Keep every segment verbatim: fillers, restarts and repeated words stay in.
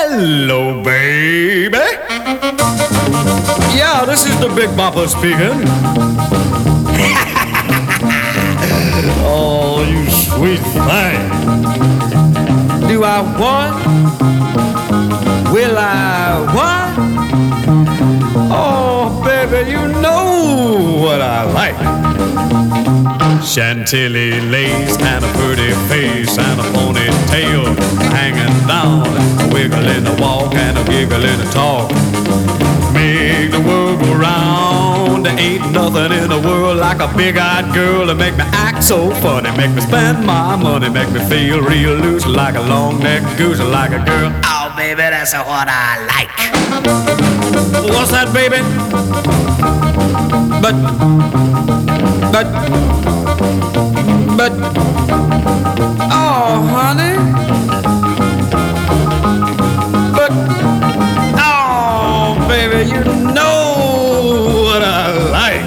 Hello, baby. Yeah, this is the Big Bopper speaking. Oh, you sweet thing. Do I want? Will I what? Oh, baby, you know what I like. Chantilly lace and a pretty face and a ponytail hanging down, a wiggle in the walk and a giggle in the talk. Make the world go round. There ain't nothing in the world like a big-eyed girl to make me act so funny, make me spend my money, make me feel real loose like a long-necked goose, like a girl. Oh, baby, that's what I like. What's that, baby? But, but, but, oh, honey. But, oh, baby, you know what I like.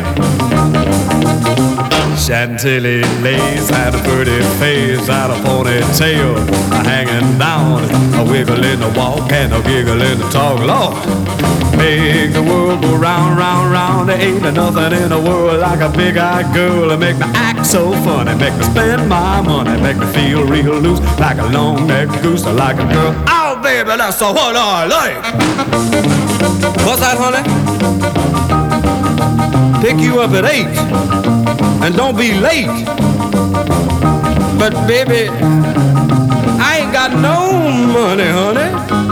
Chantilly lace had a pretty face and a ponytail hanging down, a wiggle in the walk and a giggle in the talk. Lord, make the world go round, round, round. There ain't nothing in the world like a big-eyed girl to make me act so funny, make me spend my money, make me feel real loose like a long-necked goose, like a girl. Oh, baby, that's what I like. What's that, honey? Pick you up at eight, and don't be late. But baby, I ain't got no money, honey.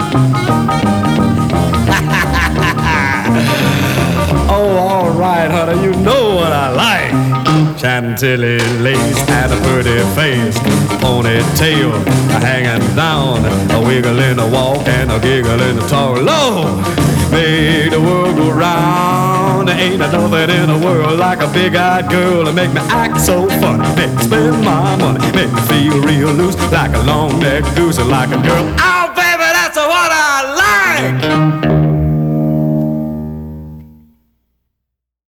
Oh, all right, honey, you know what I like. Chantilly lace and a pretty face, ponytail hanging down, a wiggle in the walk and a giggle in the talk. Lord, make the world go round. There ain't nothing in the world like a big-eyed girl to make me act so funny, make me spend my money, make me feel real loose like a long-necked goose, like a girl. I'll